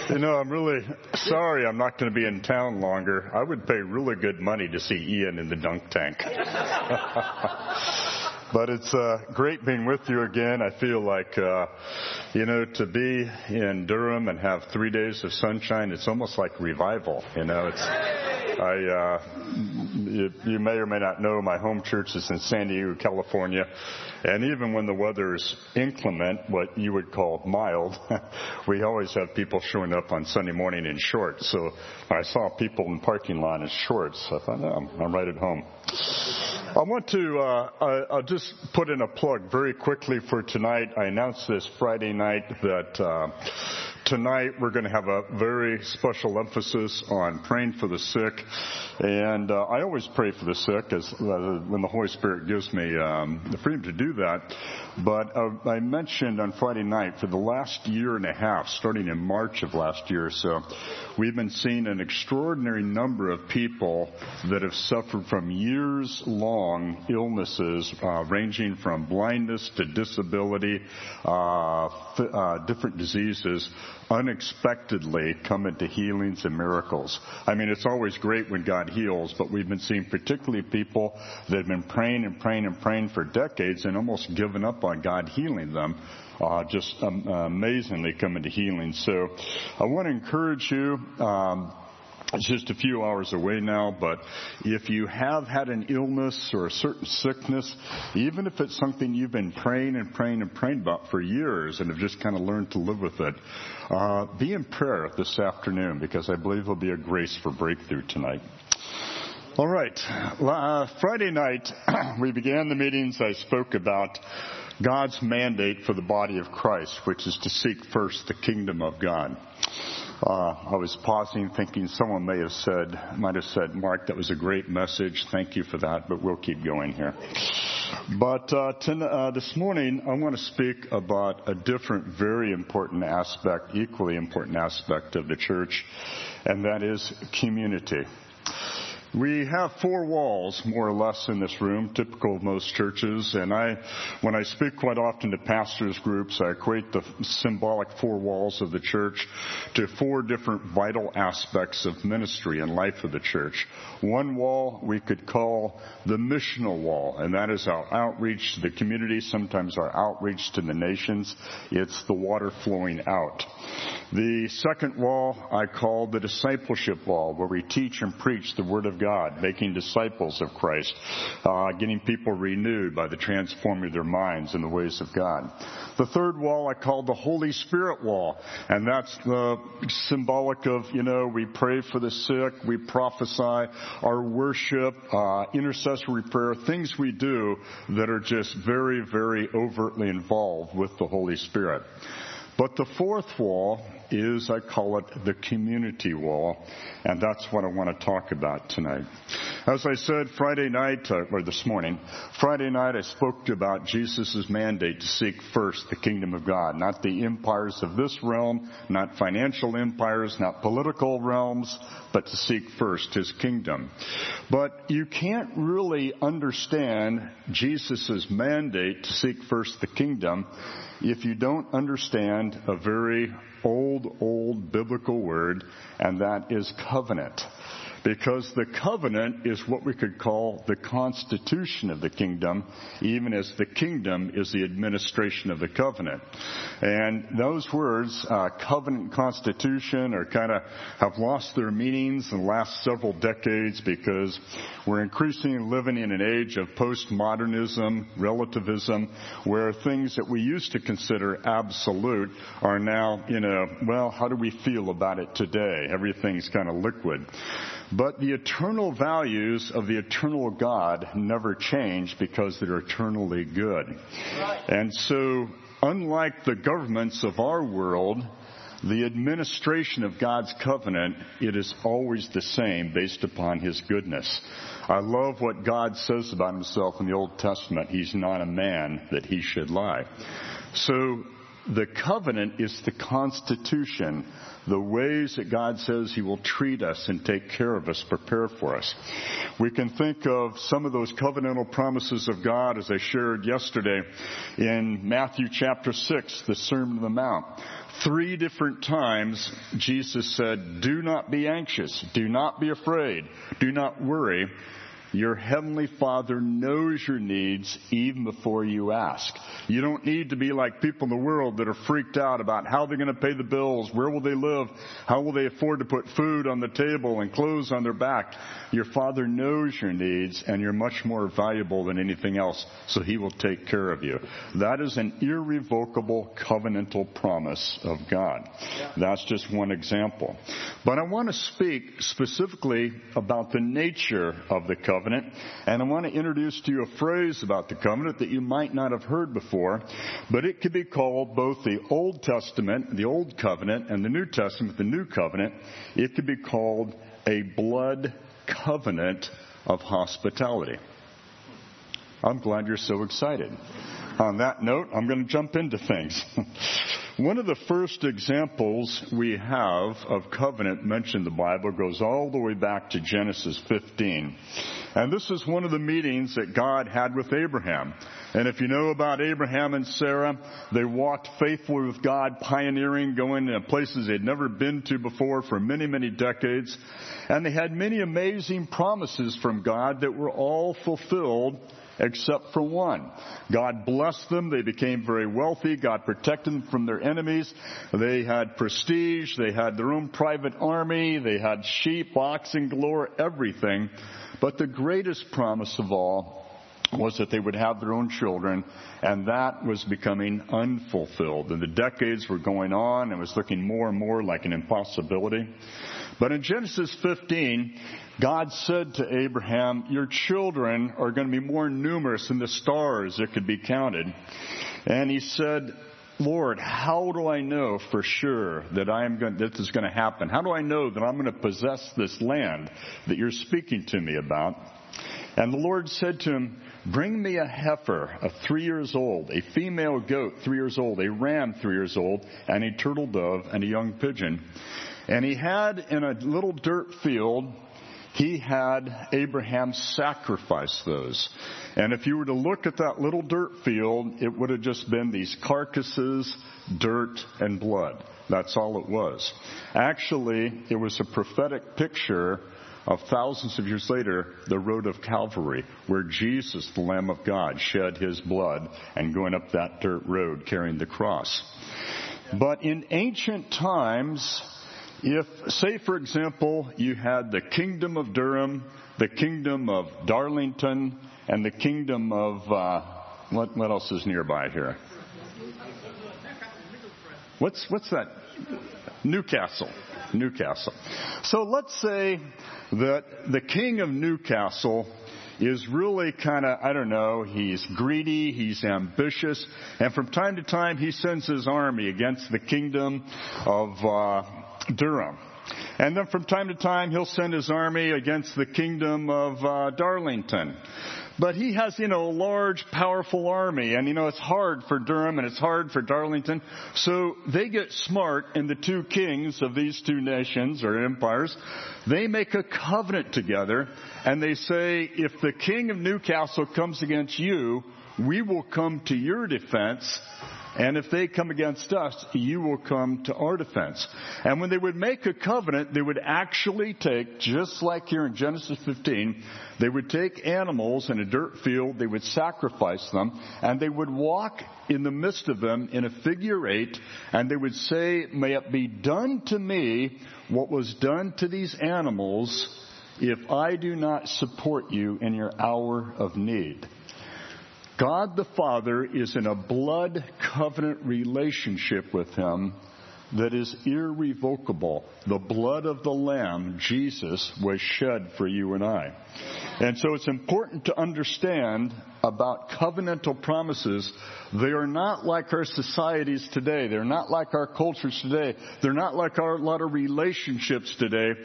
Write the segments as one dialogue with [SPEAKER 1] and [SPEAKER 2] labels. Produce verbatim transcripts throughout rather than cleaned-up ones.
[SPEAKER 1] You know, I'm really sorry I'm not going to be in town longer. I would pay really good money to see Ian in the dunk tank. But it's uh, great being with you again. I feel like, uh, you know, to be in Durham and have three days of sunshine, it's almost like revival. You know, it's, I, uh, you, you may or may not know my home church is in San Diego, California. And even when the weather is inclement, what you would call mild, we always have people showing up on Sunday morning in shorts. So I saw people in the parking lot in shorts. I thought, no, I'm, I'm right at home. I want to, uh, I, I'll just put in a plug very quickly for tonight. I announced this Friday night that uh, tonight we're going to have a very special emphasis on praying for the sick. And uh, I always pray for the sick as uh, when the Holy Spirit gives me um, the freedom to do that. But uh, I mentioned on Friday night for the last year and a half, starting in March of last year or so, we've been seeing an extraordinary number of people that have suffered from years-long illnesses, uh, ranging from blindness to disability, uh, th- uh, different diseases, unexpectedly come into healings and miracles. I mean, it's always great when God heals, but we've been seeing particularly people that have been praying and praying and praying for decades and almost given up on God healing them. Uh, just um, amazingly come into healing. So I want to encourage you. Um, It's just a few hours away now, but if you have had an illness or a certain sickness, even if it's something you've been praying and praying and praying about for years and have just kind of learned to live with it, uh, be in prayer this afternoon, because I believe there'll be a grace for breakthrough tonight. All right. Uh, Friday night, we began the meetings. I spoke about God's mandate for the body of Christ, which is to seek first the kingdom of God. Uh, I was pausing, thinking someone may have said, might have said, Mark, that was a great message. Thank you for that, but we'll keep going here. But uh, to, uh, this morning, I want to speak about a different, very important aspect, equally important aspect of the church, and that is community. We have four walls, more or less, in this room, typical of most churches. And I, when I speak quite often to pastors' groups, I equate the symbolic four walls of the church to four different vital aspects of ministry and life of the church. One wall we could call the missional wall, and that is our outreach to the community, sometimes our outreach to the nations. It's the water flowing out. The second wall I call the discipleship wall, where we teach and preach the Word of God, making disciples of Christ, uh, getting people renewed by the transforming of their minds in the ways of God. The third wall I call the Holy Spirit wall, and that's the symbolic of, you know, we pray for the sick, we prophesy, our worship, uh, intercessory prayer, things we do that are just very, very overtly involved with the Holy Spirit. But the fourth wall is, I call it the community wall, and that's what I want to talk about tonight. As I said Friday night, uh, or this morning, Friday night I spoke about Jesus' mandate to seek first the kingdom of God, not the empires of this realm, not financial empires, not political realms, but to seek first his kingdom. But you can't really understand Jesus' mandate to seek first the kingdom if you don't understand a very old, old biblical word, and that is covenant. Because the covenant is what we could call the constitution of the kingdom, even as the kingdom is the administration of the covenant. And those words, uh, covenant and constitution, are kind of have lost their meanings in the last several decades because we're increasingly living in an age of postmodernism, relativism, where things that we used to consider absolute are now, you know, well, how do we feel about it today? Everything's kind of liquid. But the eternal values of the eternal God never change because they're eternally good. Right. And so, unlike the governments of our world, the administration of God's covenant, it is always the same based upon his goodness. I love what God says about himself in the Old Testament. He's not a man that he should lie. So, the covenant is the constitution, the ways that God says He will treat us and take care of us, prepare for us. We can think of some of those covenantal promises of God, as I shared yesterday in Matthew chapter six, the Sermon on the Mount. Three different times Jesus said, do not be anxious, do not be afraid, do not worry. Your heavenly Father knows your needs even before you ask. You don't need to be like people in the world that are freaked out about how they're going to pay the bills, where will they live, how will they afford to put food on the table and clothes on their back. Your Father knows your needs, and you're much more valuable than anything else, so He will take care of you. That is an irrevocable covenantal promise of God. That's just one example. But I want to speak specifically about the nature of the covenant. Covenant, and I want to introduce to you a phrase about the covenant that you might not have heard before, but it could be called both the Old Testament, the Old Covenant, and the New Testament, the New Covenant. It could be called a blood covenant of hospitality. I'm glad you're so excited. On that note, I'm going to jump into things. One of the first examples we have of covenant mentioned in the Bible goes all the way back to Genesis fifteen. And this is one of the meetings that God had with Abraham. And if you know about Abraham and Sarah, they walked faithfully with God, pioneering, going to places they'd never been to before for many, many decades. And they had many amazing promises from God that were all fulfilled except for one. God blessed them. They became very wealthy. God protected them from their enemies. They had prestige. They had their own private army. They had sheep, oxen galore, everything. But the greatest promise of all was that they would have their own children, and that was becoming unfulfilled. And the decades were going on, and it was looking more and more like an impossibility. But in Genesis fifteen, God said to Abraham, your children are going to be more numerous than the stars that could be counted. And He said, Lord, how do I know for sure that I am going, this is going to happen? How do I know that I'm going to possess this land that you're speaking to me about? And the Lord said to him, bring me a heifer of three years old, a female goat three years old, a ram three years old, and a turtle dove and a young pigeon. And he had in a little dirt field, he had Abraham sacrifice those. And if you were to look at that little dirt field, it would have just been these carcasses, dirt, and blood. That's all it was. Actually, it was a prophetic picture of thousands of years later, the road of Calvary, where Jesus, the Lamb of God, shed His blood and going up that dirt road carrying the cross. But in ancient times, if, say, for example, you had the kingdom of Durham, the kingdom of Darlington, and the kingdom of, uh, what, what else is nearby here? What's, what's that? Newcastle. Newcastle. So let's say that the king of Newcastle is really kind of, I don't know, he's greedy, he's ambitious, and from time to time he sends his army against the kingdom of uh, Durham. And then from time to time he'll send his army against the kingdom of uh, Darlington. But he has, you know, a large, powerful army. And, you know, it's hard for Durham and it's hard for Darlington. So they get smart, and the two kings of these two nations or empires, they make a covenant together. And they say, if the king of Newcastle comes against you, we will come to your defense. And if they come against us, you will come to our defense. And when they would make a covenant, they would actually take, just like here in Genesis fifteen, they would take animals in a dirt field, they would sacrifice them, and they would walk in the midst of them in a figure eight, and they would say, may it be done to me what was done to these animals if I do not support you in your hour of need. God the Father is in a blood covenant relationship with Him that is irrevocable. The blood of the Lamb, Jesus, was shed for you and I. And so it's important to understand about covenantal promises. They are not like our societies today. They're not like our cultures today. They're not like our lot of relationships today.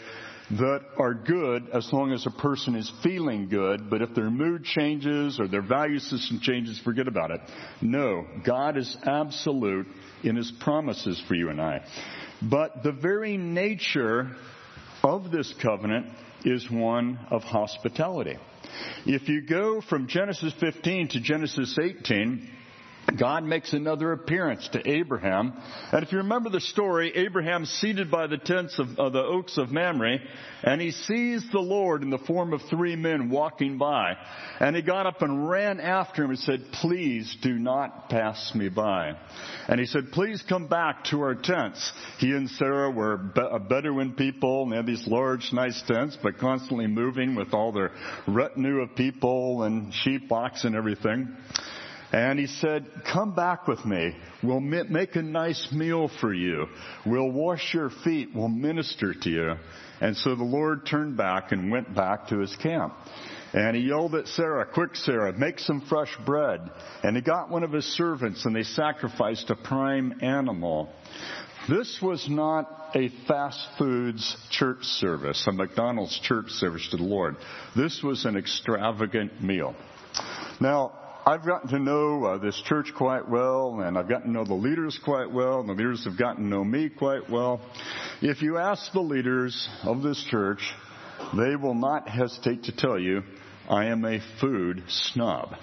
[SPEAKER 1] that are good as long as a person is feeling good, but if their mood changes or their value system changes, forget about it. No, God is absolute in His promises for you and I. But the very nature of this covenant is one of hospitality. If you go from Genesis fifteen to Genesis eighteen, God makes another appearance to Abraham. And if you remember the story, Abraham's seated by the tents of, of the oaks of Mamre, and he sees the Lord in the form of three men walking by. And he got up and ran after him and said, "Please do not pass me by." And he said, "Please come back to our tents." He and Sarah were Bedouin people, and they had these large, nice tents, but constantly moving with all their retinue of people and sheep, ox, and everything. And he said, "Come back with me. We'll make a nice meal for you. We'll wash your feet. We'll minister to you." And so the Lord turned back and went back to His camp. And he yelled at Sarah, "Quick, Sarah, make some fresh bread." And he got one of his servants, and they sacrificed a prime animal. This was not a fast foods church service, a McDonald's church service to the Lord. This was an extravagant meal. Now, I've gotten to know uh, this church quite well, and I've gotten to know the leaders quite well, and the leaders have gotten to know me quite well. If you ask the leaders of this church, they will not hesitate to tell you, I am a food snob.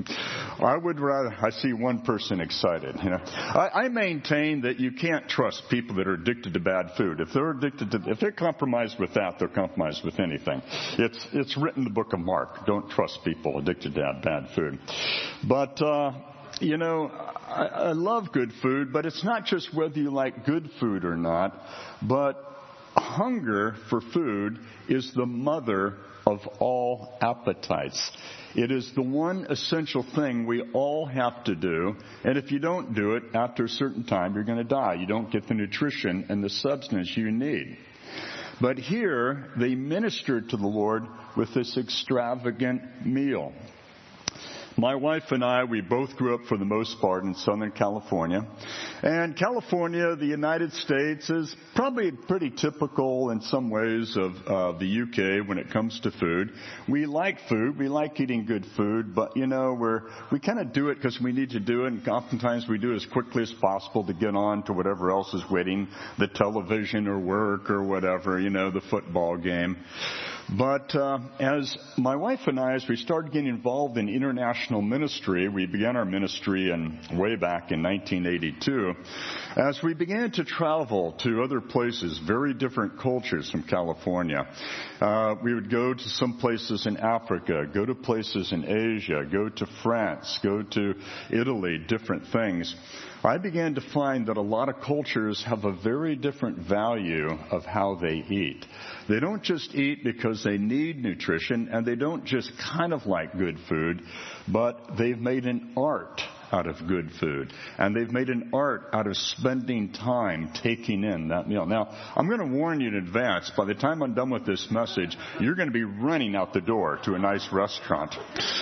[SPEAKER 1] I would rather, I see one person excited. You know, I, I maintain that you can't trust people that are addicted to bad food. If they're addicted to, if they're compromised with that, they're compromised with anything. It's, it's written in the book of Mark. Don't trust people addicted to bad food. But, uh, you know, I, I love good food, but it's not just whether you like good food or not, but hunger for food is the mother of all appetites. It is the one essential thing we all have to do. And if you don't do it, after a certain time, you're going to die. You don't get the nutrition and the substance you need. But here, they ministered to the Lord with this extravagant meal. My wife and I, we both grew up for the most part in Southern California. And California, the United States, is probably pretty typical in some ways of uh, the U K when it comes to food. We like food. We like eating good food. But, you know, we're, we kind of do it because we need to do it. And oftentimes we do it as quickly as possible to get on to whatever else is waiting, the television or work or whatever, you know, the football game. But uh, as my wife and I, as we started getting involved in international ministry, we began our ministry in, way back in nineteen eighty-two. As we began to travel to other places, very different cultures from California, uh, we would go to some places in Africa, go to places in Asia, go to France, go to Italy, different things. I began to find that a lot of cultures have a very different value of how they eat. They don't just eat because they need nutrition, and they don't just kind of like good food, but they've made an art out of good food. And they've made an art out of spending time taking in that meal. Now, I'm going to warn you in advance, by the time I'm done with this message, you're going to be running out the door to a nice restaurant.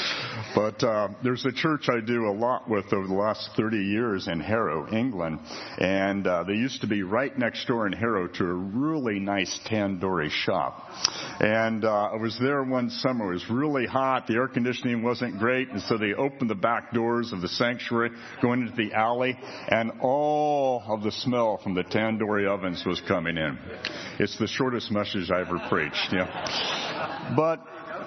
[SPEAKER 1] But uh, there's a church I do a lot with over the last thirty years in Harrow, England. And uh, they used to be right next door in Harrow to a really nice tandoori shop. And uh, I was there one summer. It was really hot. The air conditioning wasn't great. And so they opened the back doors of the sanctuary, going into the alley, and all of the smell from the tandoori ovens was coming in. It's the shortest message I ever preached. Yeah. But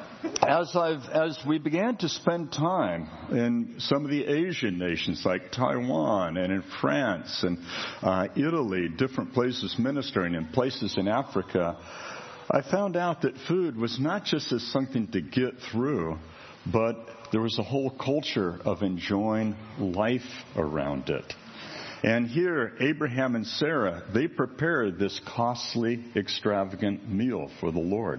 [SPEAKER 1] As I've, as we began to spend time in some of the Asian nations like Taiwan and in France and uh, Italy, different places ministering, and places in Africa, I found out that food was not just as something to get through, but there was a whole culture of enjoying life around it. And here, Abraham and Sarah, they prepared this costly, extravagant meal for the Lord.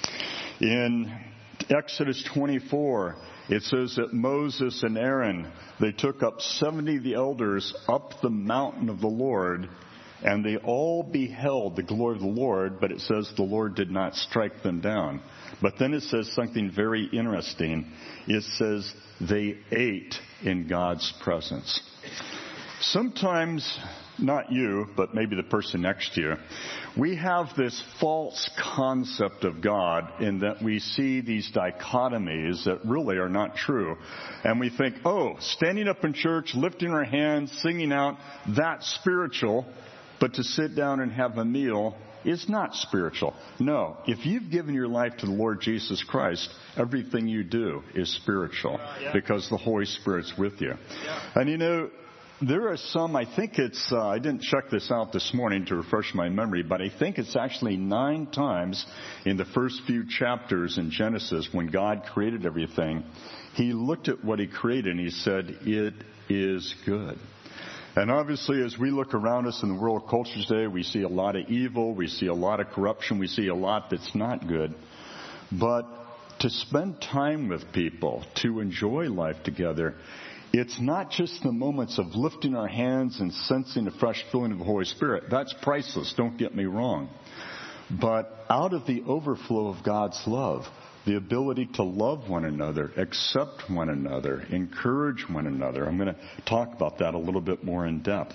[SPEAKER 1] In Exodus twenty-four, it says that Moses and Aaron, they took up seventy of the elders up the mountain of the Lord, and they all beheld the glory of the Lord, but it says the Lord did not strike them down. But then it says something very interesting. It says they ate in God's presence. Sometimes not you, but maybe the person next to you, we have this false concept of God in that we see these dichotomies that really are not true. And we think, oh, standing up in church, lifting our hands, singing out, that's spiritual. But to sit down and have a meal is not spiritual. No, if you've given your life to the Lord Jesus Christ, everything you do is spiritual yeah. because the Holy Spirit's with you. Yeah. And you know, there are some, I think it's, uh, I didn't check this out this morning to refresh my memory, but I think it's actually nine times in the first few chapters in Genesis when God created everything, He looked at what He created and He said, it is good. And obviously, as we look around us in the world culture today, we see a lot of evil, we see a lot of corruption, we see a lot that's not good. But to spend time with people, to enjoy life together, it's not just the moments of lifting our hands and sensing a fresh filling of the Holy Spirit. That's priceless, don't get me wrong. But out of the overflow of God's love, the ability to love one another, accept one another, encourage one another. I'm going to talk about that a little bit more in depth.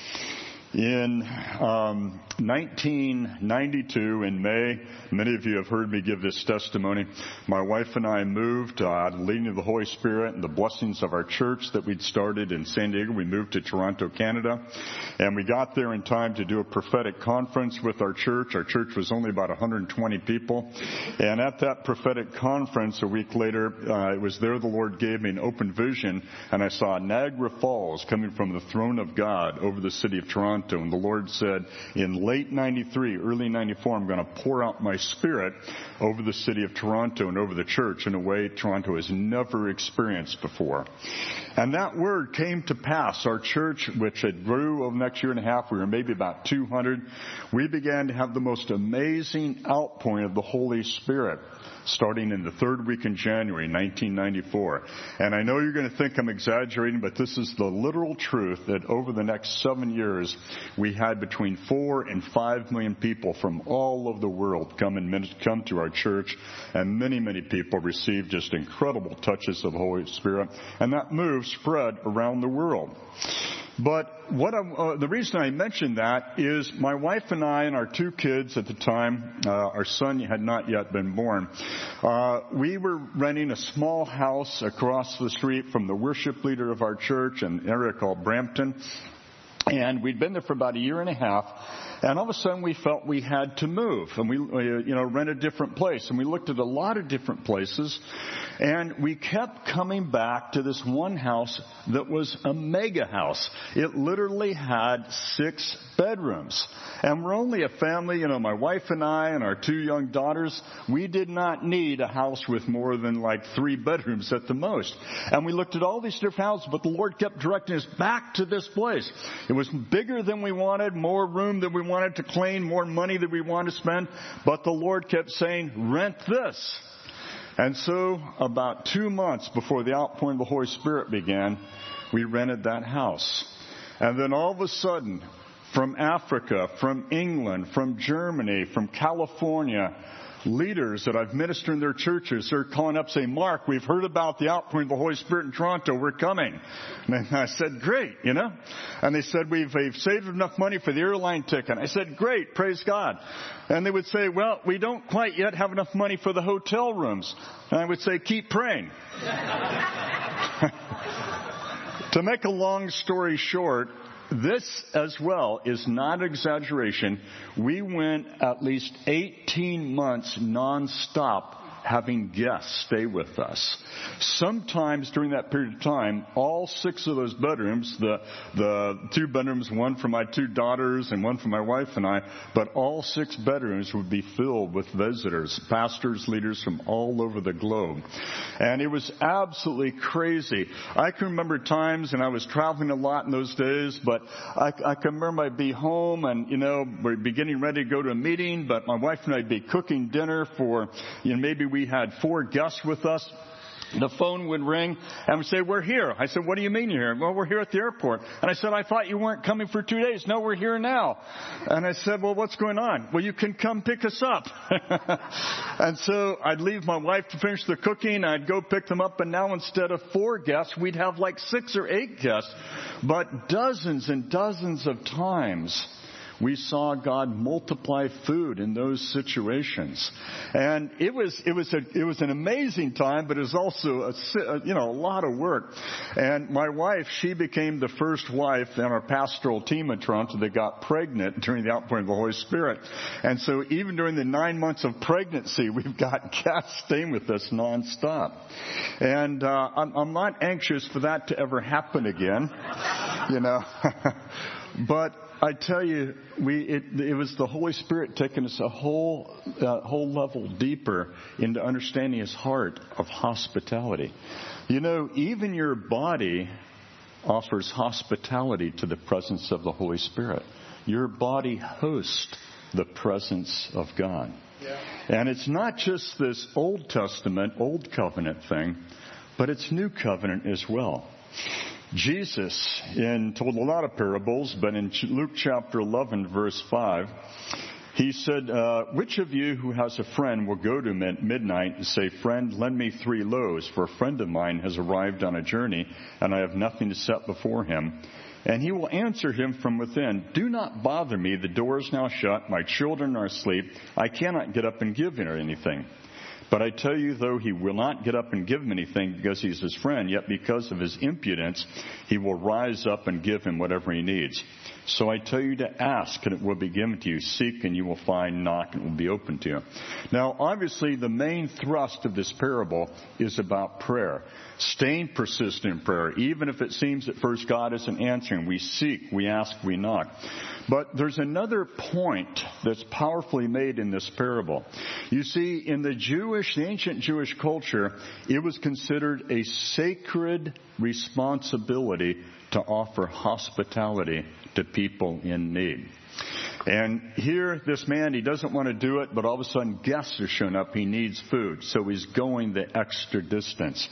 [SPEAKER 1] In um, nineteen ninety-two, in May, many of you have heard me give this testimony. My wife and I moved, uh, leading of the Holy Spirit and the blessings of our church that we'd started in San Diego. We moved to Toronto, Canada, and we got there in time to do a prophetic conference with our church. Our church was only about one hundred twenty people, and at that prophetic conference, a week later, uh, it was there the Lord gave me an open vision, and I saw Niagara Falls coming from the throne of God over the city of Toronto. And the Lord said, in late ninety-three, early ninety-four, I'm going to pour out my Spirit over the city of Toronto and over the church in a way Toronto has never experienced before. And that word came to pass. Our church, which had grew over the next year and a half, we were maybe about two hundred. We began to have the most amazing outpouring of the Holy Spirit, starting in the third week in January nineteen ninety-four. And I know you're going to think I'm exaggerating, but this is the literal truth that over the next seven years, we had between four and five million people from all over the world come and come to our church, and many, many people received just incredible touches of the Holy Spirit, and that move spread around the world. But what I, uh, the reason I mention that is my wife and I and our two kids at the time, uh, our son had not yet been born, uh, we were renting a small house across the street from the worship leader of our church in an area called Brampton. And we'd been there for about a year and a half, and all of a sudden we felt we had to move, and we, you know, rent a different place. And we looked at a lot of different places, and we kept coming back to this one house that was a mega house. It literally had six bedrooms. And we're only a family, you know, my wife and I and our two young daughters. We did not need a house with more than like three bedrooms at the most. And we looked at all these different houses, but the Lord kept directing us back to this place. It was bigger than we wanted, more room than we wanted to clean, more money than we wanted to spend. But the Lord kept saying, rent this. And so about two months before the outpouring of the Holy Spirit began, we rented that house. And then all of a sudden, from Africa, from England, from Germany, from California, leaders that I've ministered in their churches are calling up saying, Mark, we've heard about the outpouring of the Holy Spirit in Toronto. We're coming. And I said, great, you know. And they said, we've, we've saved enough money for the airline ticket. I said, great, praise God. And they would say, well, we don't quite yet have enough money for the hotel rooms. And I would say, keep praying. To make a long story short, this as well is not exaggeration. We went at least eighteen months nonstop having guests stay with us. Sometimes during that period of time, all six of those bedrooms, the the two bedrooms, one for my two daughters and one for my wife and I, but all six bedrooms would be filled with visitors, pastors, leaders from all over the globe. And it was absolutely crazy. I can remember times, and I was traveling a lot in those days, but I, I can remember I'd be home and, you know, we'd be getting ready to go to a meeting, but my wife and I'd be cooking dinner for, you know, maybe we had four guests with us. the phone would ring and would say, we're here. I said, what do you mean you're here? Well, we're here at the airport. And I said, I thought you weren't coming for two days. No, we're here now. And I said, well, what's going on? Well, you can come pick us up. And so I'd leave my wife to finish the cooking. I'd go pick them up. And now instead of four guests, we'd have like six or eight guests. But dozens and dozens of times, we saw God multiply food in those situations. And it was, it was a, it was an amazing time, but it was also a, you know, a lot of work. And my wife, she became the first wife in our pastoral team in Toronto that got pregnant during the outpouring of the Holy Spirit. And so even during the nine months of pregnancy, we've got guests staying with us nonstop. And, uh, I'm, I'm not anxious for that to ever happen again, you know, but I tell you, we it, it was the Holy Spirit taking us a whole uh, whole level deeper into understanding His heart of hospitality. You know, even your body offers hospitality to the presence of the Holy Spirit. Your body hosts the presence of God. Yeah. And it's not just this Old Testament, Old Covenant thing, but it's New Covenant as well. Jesus in, told a lot of parables, but in Luke chapter eleven, verse five, he said, uh, which of you who has a friend will go to him at midnight and say, friend, lend me three loaves, for a friend of mine has arrived on a journey, and I have nothing to set before him. And he will answer him from within, do not bother me, the door is now shut, my children are asleep, I cannot get up and give him anything. But I tell you, though he will not get up and give him anything because he's his friend, yet because of his impudence, he will rise up and give him whatever he needs. So I tell you to ask, and it will be given to you. Seek, and you will find. Knock, and it will be open to you. Now, obviously, the main thrust of this parable is about prayer. Staying persistent in prayer. Even if it seems at first God isn't answering, we seek, we ask, we knock. But there's another point that's powerfully made in this parable. You see, in the Jewish, the ancient Jewish culture, it was considered a sacred responsibility to offer hospitality to people in need. And here, this man, he doesn't want to do it, but all of a sudden guests are showing up. He needs food, so he's going the extra distance.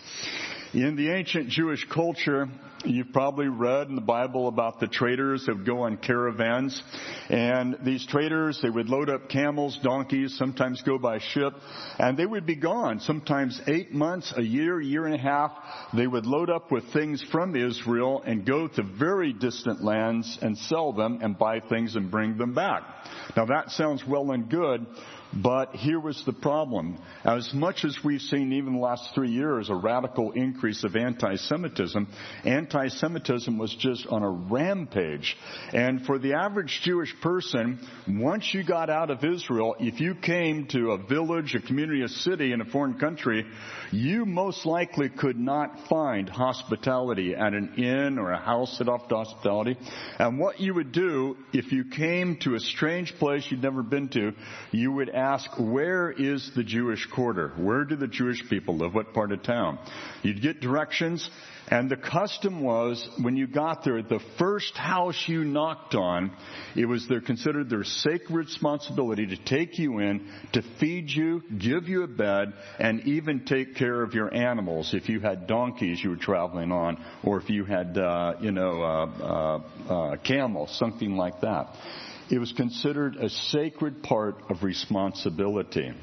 [SPEAKER 1] In the ancient Jewish culture, you've probably read in the Bible about the traders that would go on caravans. And these traders, they would load up camels, donkeys, sometimes go by ship, and they would be gone. Sometimes eight months, a year, year and a half. They would load up with things from Israel and go to very distant lands and sell them and buy things and bring them back. Now that sounds well and good. But here was the problem. As much as we've seen even the last three years a radical increase of anti-Semitism, anti-Semitism was just on a rampage. And for the average Jewish person, once you got out of Israel, if you came to a village, a community, a city in a foreign country, you most likely could not find hospitality at an inn or a house that offered hospitality. And what you would do, if you came to a strange place you'd never been to, you would ask, where is the Jewish quarter? Where do the Jewish people live? What part of town? You'd get directions, and the custom was, when you got there, the first house you knocked on, it was their considered their sacred responsibility to take you in, to feed you, give you a bed, and even take care of your animals if you had donkeys you were traveling on, or if you had, uh, you know, uh, uh, uh, camels, something like that. It was considered a sacred part of responsibility.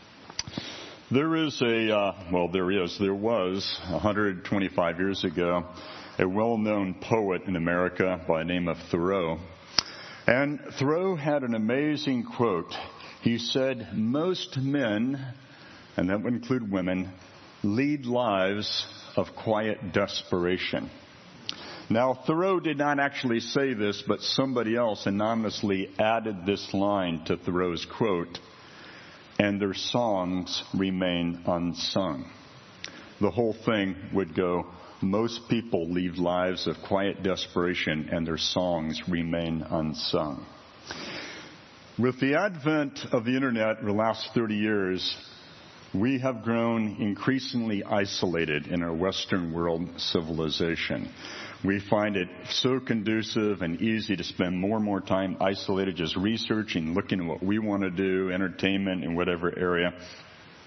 [SPEAKER 1] There is a, uh, well, there is, there was, one hundred twenty-five years ago, a well-known poet in America by the name of Thoreau. And Thoreau had an amazing quote. He said, most men, and that would include women, lead lives of quiet desperation. Now, Thoreau did not actually say this, but somebody else anonymously added this line to Thoreau's quote, and their songs remain unsung. The whole thing would go, most people lead lives of quiet desperation, and their songs remain unsung. With the advent of the internet in the last thirty years, we have grown increasingly isolated in our Western world civilization. We find it so conducive and easy to spend more and more time isolated, just researching, looking at what we want to do, entertainment in whatever area.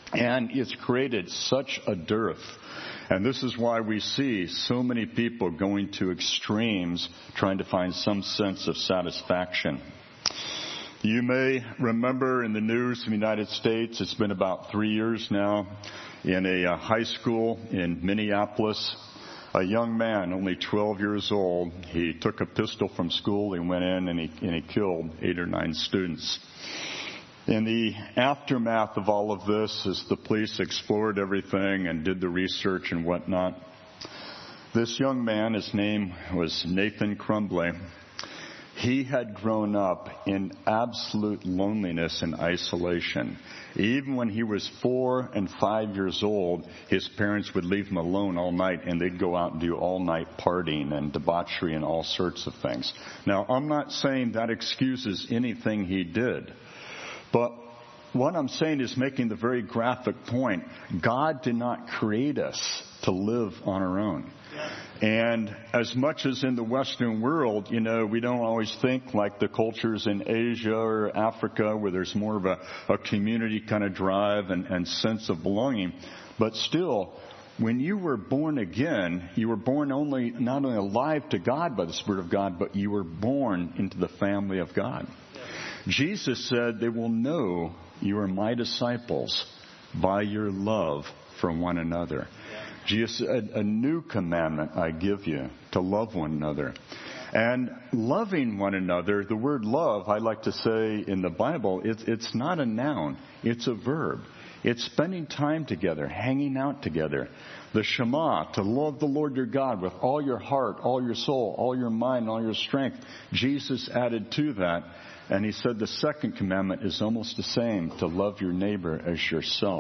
[SPEAKER 1] And it's created such a dearth. And this is why we see so many people going to extremes, trying to find some sense of satisfaction. You may remember in the news in the United States, it's been about three years now, in a uh, high school in Minneapolis, a young man, only twelve years old, he took a pistol from school, he went in and he, and he killed eight or nine students. In the aftermath of all of this, as the police explored everything and did the research and whatnot, this young man, his name was Nathan Crumbley, he had grown up in absolute loneliness and isolation. Even when he was four and five years old, his parents would leave him alone all night and they'd go out and do all-night partying and debauchery and all sorts of things. Now, I'm not saying that excuses anything he did. But what I'm saying is making the very graphic point. God did not create us to live on our own. And as much as in the Western world, you know, we don't always think like the cultures in Asia or Africa where there's more of a, a community kind of drive and, and sense of belonging. But still, when you were born again, you were born only not only alive to God by the Spirit of God, but you were born into the family of God. Jesus said, they will know you are my disciples by your love for one another. Jesus said, a new commandment I give you, to love one another. And loving one another, the word love, I like to say in the Bible, it's, it's not a noun, it's a verb. It's spending time together, hanging out together. The Shema, to love the Lord your God with all your heart, all your soul, all your mind, all your strength. Jesus added to that. And he said the second commandment is almost the same, to love your neighbor as yourself.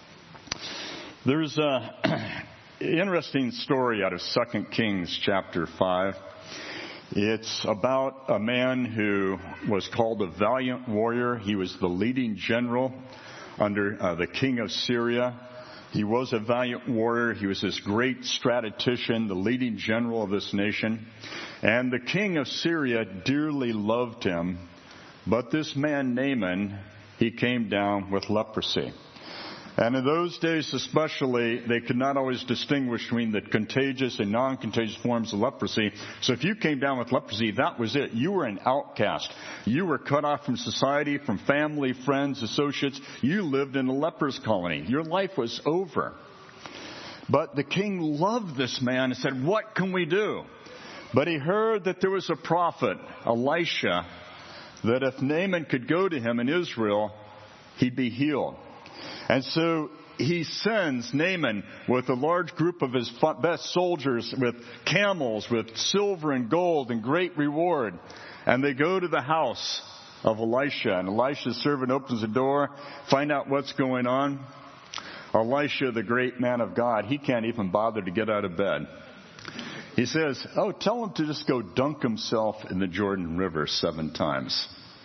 [SPEAKER 1] There's an interesting story out of Second Kings chapter five. It's about a man who was called a valiant warrior. He was the leading general under uh, the king of Syria. He was a valiant warrior. He was this great strategician, the leading general of this nation. And the king of Syria dearly loved him. But this man, Naaman, he came down with leprosy. And in those days especially, they could not always distinguish between the contagious and non-contagious forms of leprosy. So if you came down with leprosy, that was it. You were an outcast. You were cut off from society, from family, friends, associates. You lived in a leper's colony. Your life was over. But the king loved this man and said, what can we do? But he heard that there was a prophet, Elisha, that if Naaman could go to him in Israel, he'd be healed. And so he sends Naaman with a large group of his best soldiers, with camels, with silver and gold and great reward. And they go to the house of Elisha. And Elisha's servant opens the door, find out what's going on. Elisha, the great man of God, he can't even bother to get out of bed. He says, oh, tell him to just go dunk himself in the Jordan River seven times.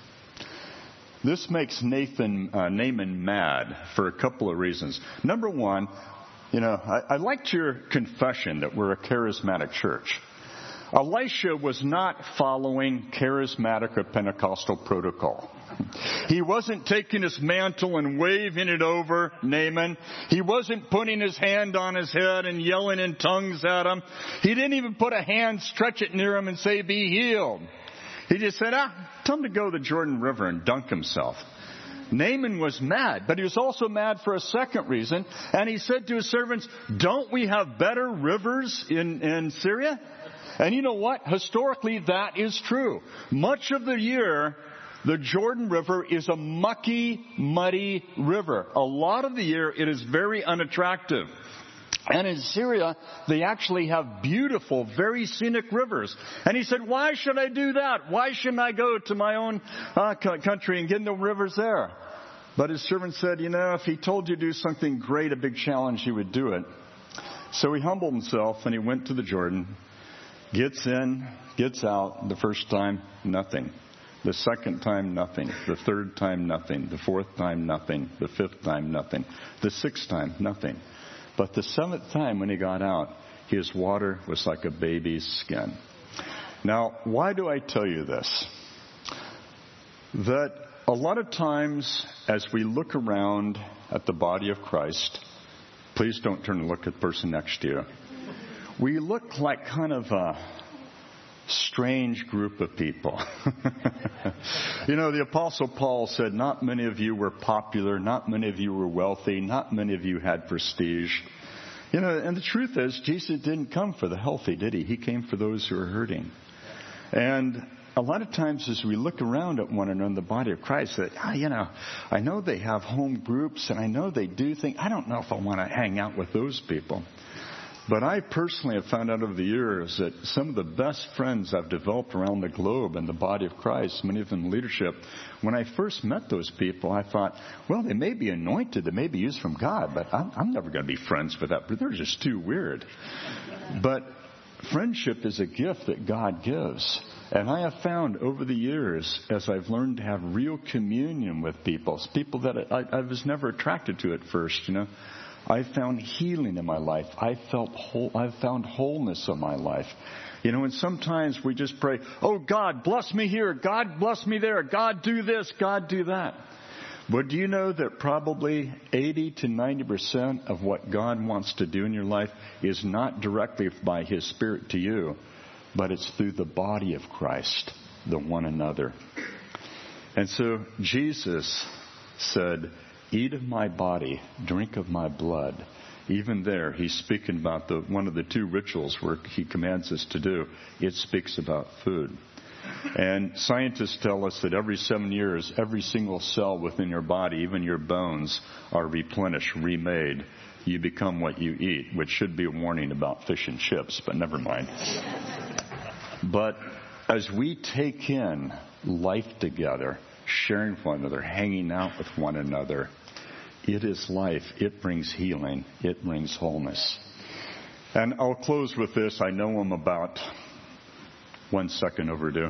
[SPEAKER 1] This makes Nathan, uh, Naaman mad for a couple of reasons. Number one, you know, I, I liked your confession that we're a charismatic church. Elisha was not following charismatic or Pentecostal protocol. He wasn't taking his mantle and waving it over Naaman. He wasn't putting his hand on his head and yelling in tongues at him. He didn't even put a hand, stretch it near him and say, be healed. He just said, ah, tell him to go to the Jordan River and dunk himself. Naaman was mad, but he was also mad for a second reason. And he said to his servants, don't we have better rivers in, in Syria? And you know what? Historically, that is true. Much of the year, the Jordan River is a mucky, muddy river. A lot of the year, it is very unattractive. And in Syria, they actually have beautiful, very scenic rivers. And he said, why should I do that? Why shouldn't I go to my own uh, country and get in the rivers there? But his servant said, you know, if he told you to do something great, a big challenge, he would do it. So he humbled himself and he went to the Jordan, gets in, gets out. The first time, nothing. The second time, nothing. The third time, nothing. The fourth time, nothing. The fifth time, nothing. The sixth time, nothing. But the seventh time when he got out, his water was like a baby's skin. Now, why do I tell you this? That a lot of times as we look around at the body of Christ, please don't turn and look at the person next to you. We look like kind of a strange group of people. You know, the Apostle Paul said, not many of you were popular, not many of you were wealthy, not many of you had prestige. You know, and the truth is, Jesus didn't come for the healthy, did he? He came for those who are hurting. And a lot of times as we look around at one another in the body of Christ, that, oh, you know, I know they have home groups and I know they do things. I don't know if I want to hang out with those people. But I personally have found out over the years that some of the best friends I've developed around the globe in the body of Christ, many of them in leadership, when I first met those people, I thought, well, they may be anointed, they may be used from God, but I'm, I'm never going to be friends with that. They're just too weird. But friendship is a gift that God gives. And I have found over the years, as I've learned to have real communion with people, people that I, I was never attracted to at first, you know, I found healing in my life. I felt whole. I've found wholeness in my life. You know, and sometimes we just pray, oh, God, bless me here. God, bless me there. God, do this. God, do that. But do you know that probably eighty to ninety percent of what God wants to do in your life is not directly by His Spirit to you, but it's through the body of Christ, the one another. And so Jesus said, eat of my body, drink of my blood. Even there, he's speaking about the one of the two rituals where he commands us to do. It speaks about food. And scientists tell us that every seven years, every single cell within your body, even your bones, are replenished, remade. You become what you eat, which should be a warning about fish and chips, but never mind. But as we take in life together, sharing with one another, hanging out with one another, it is life. It brings healing. It brings wholeness. And I'll close with this. I know I'm about one second overdue.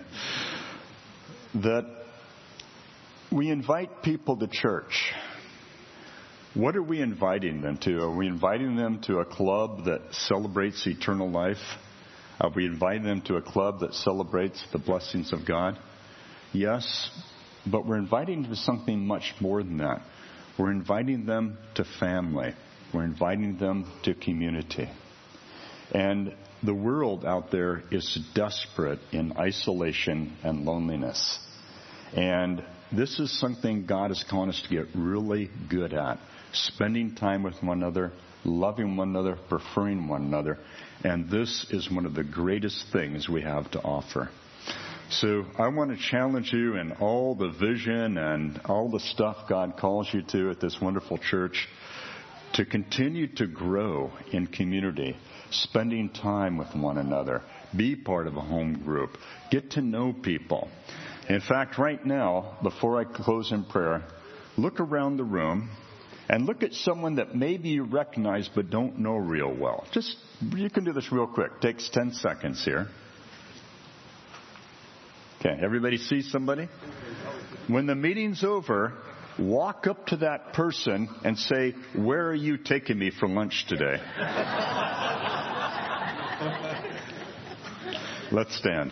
[SPEAKER 1] That we invite people to church. What are we inviting them to? Are we inviting them to a club that celebrates eternal life? Are we inviting them to a club that celebrates the blessings of God? Yes, but we're inviting them to something much more than that. We're inviting them to family. We're inviting them to community. And the world out there is desperate in isolation and loneliness. And this is something God is calling us to get really good at. Spending time with one another, loving one another, preferring one another. And this is one of the greatest things we have to offer. So I want to challenge you in all the vision and all the stuff God calls you to at this wonderful church to continue to grow in community, spending time with one another, be part of a home group, get to know people. In fact, right now, before I close in prayer, look around the room and look at someone that maybe you recognize but don't know real well. Just, you can do this real quick. Takes ten seconds here. Okay, everybody see somebody? When the meeting's over, walk up to that person and say, where are you taking me for lunch today? Let's stand.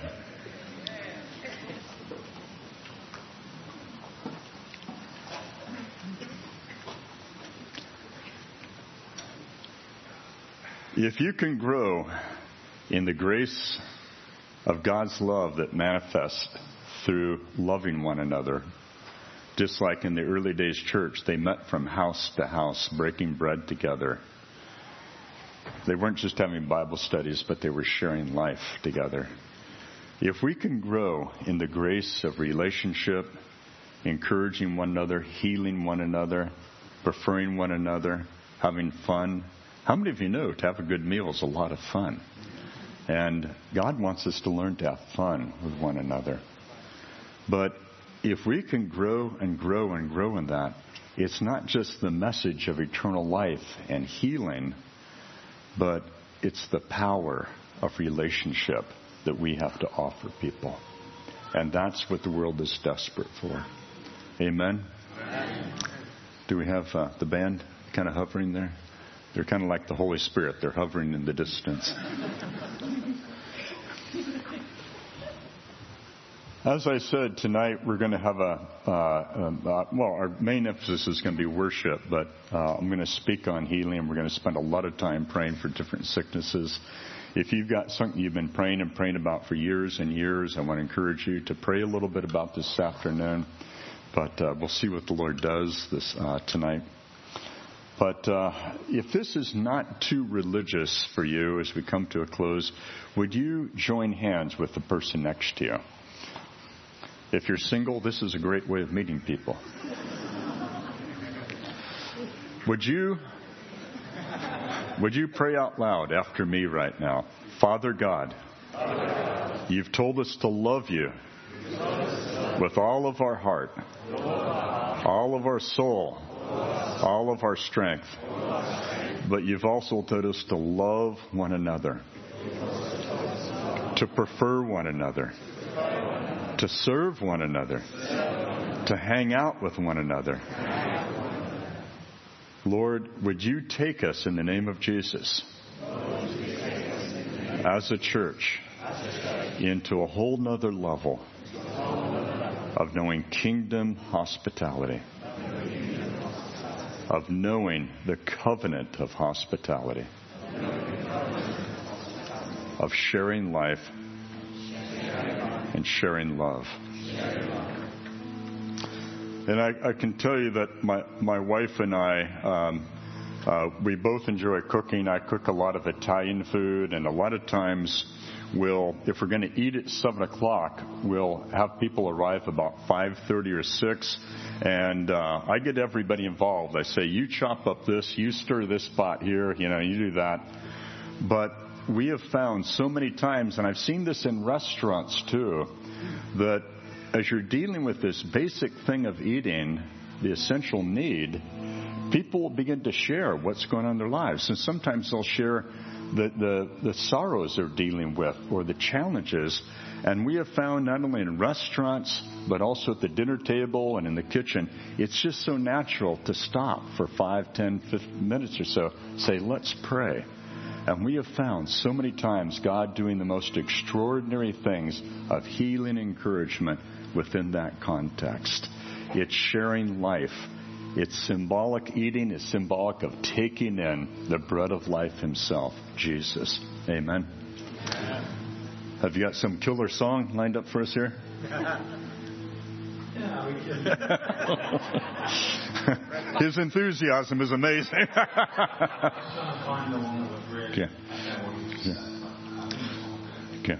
[SPEAKER 1] If you can grow in the grace of God's love that manifests through loving one another, just like in the early days church, they met from house to house, breaking bread together. They weren't just having Bible studies, but they were sharing life together. If we can grow in the grace of relationship, encouraging one another, healing one another, preferring one another, having fun. How many of you know to have a good meal is a lot of fun? And God wants us to learn to have fun with one another. But if we can grow and grow and grow in that, it's not just the message of eternal life and healing, but it's the power of relationship that we have to offer people. And that's what the world is desperate for. Amen? Amen. Do we have uh, the band kind of hovering there? They're kind of like the Holy Spirit. They're hovering in the distance. As I said, tonight we're going to have a, uh, uh, well, our main emphasis is going to be worship, but uh, I'm going to speak on healing, and we're going to spend a lot of time praying for different sicknesses. If you've got something you've been praying and praying about for years and years, I want to encourage you to pray a little bit about this afternoon, but uh, we'll see what the Lord does this uh, tonight. But uh, if this is not too religious for you as we come to a close, would you join hands with the person next to you? If you're single, this is a great way of meeting people. Would you, would you pray out loud after me right now? Father God, you've told us to love you with all of our heart, all of our soul, all of our strength. But you've also told us to love one another, to prefer one another, to serve one another, to hang out with one another. Lord, would you take us in the name of Jesus as a church into a whole nother level of knowing kingdom hospitality, of knowing the covenant of hospitality, of sharing life and sharing love. And I, I can tell you that my, my wife and I, um, uh, we both enjoy cooking. I cook a lot of Italian food, and a lot of times we'll, if we're going to eat at seven o'clock, we'll have people arrive about five thirty or six, and uh, I get everybody involved. I say, you chop up this, you stir this pot here, you know, you do that. But we have found so many times, and I've seen this in restaurants too, that as you're dealing with this basic thing of eating, the essential need, people will begin to share what's going on in their lives. And sometimes they'll share the, the, the sorrows they're dealing with or the challenges. And we have found not only in restaurants, but also at the dinner table and in the kitchen, it's just so natural to stop for five, ten, fifteen minutes or so, say, let's pray. And we have found so many times God doing the most extraordinary things of healing and encouragement within that context. It's sharing life. It's symbolic. Eating is symbolic of taking in the bread of life himself, Jesus. Amen. Have you got some killer song lined up for us here? His enthusiasm is amazing. Okay. Yeah. Okay.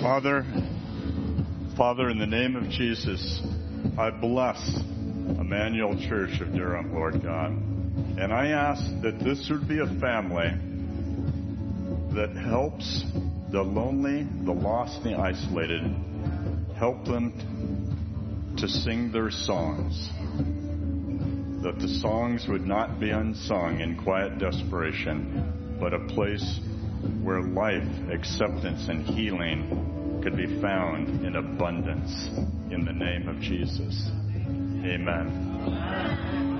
[SPEAKER 1] Father, Father, in the name of Jesus, I bless Emmanuel Church of Durham, Lord God. And I ask that this would be a family that helps the lonely, the lost, and the isolated, help them to sing their songs. That the songs would not be unsung in quiet desperation, but a place where life, acceptance, and healing could be found in abundance. In the name of Jesus. Amen.